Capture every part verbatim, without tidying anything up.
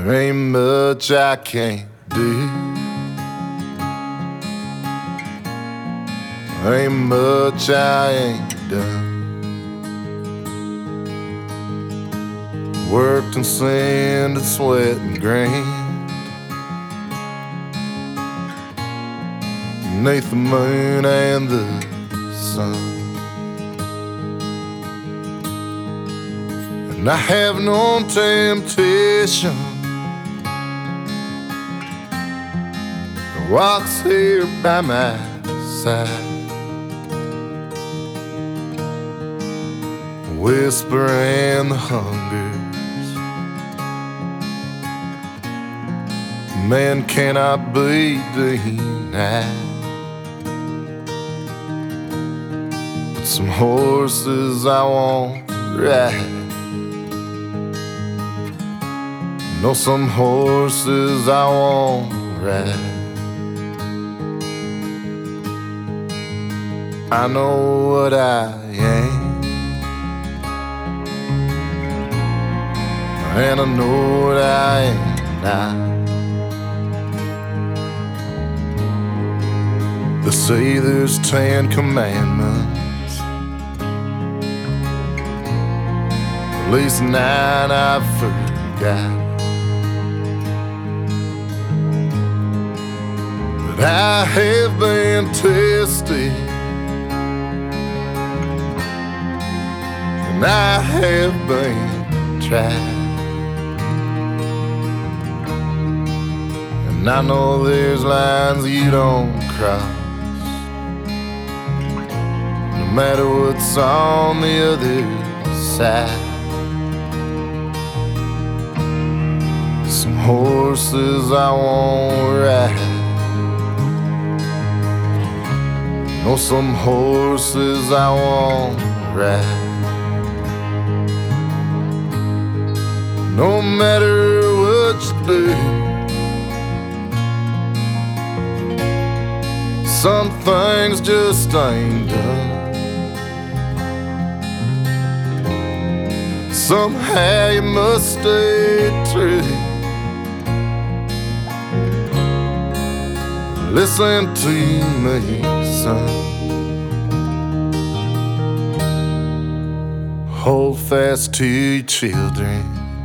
There ain't much I can't do. There ain't much I ain't done. Worked and sinned and sweat and grind beneath the moon and the sun. And I have no temptation that walks here by my side, whispering the hungers man cannot be denied. But some horses I won't ride. No, some horses I won't ride. I know what I am, and I know what I am not. They say there's ten commandments, at least nine I forgot. But I have been tested, and I have been tried. And I know there's lines you don't cross, no matter what's on the other side. Some horses I won't ride. No, some horses I won't ride. No matter what you do, some things just ain't done. Somehow you must stay true. Listen to me, son. Hold fast to your children.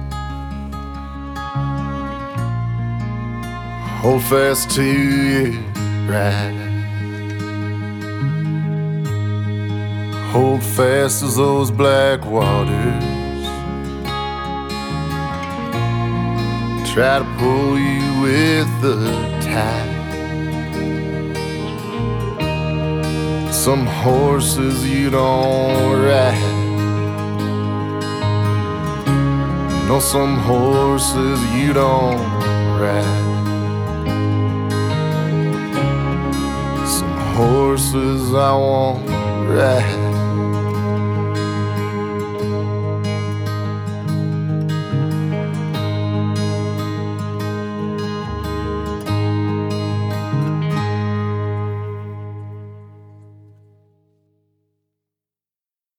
Hold fast to your bride. Hold fast as those black waters try to pull you with the tide. Some horses you don't ride. No, some horses you don't ride. Some horses I won't ride.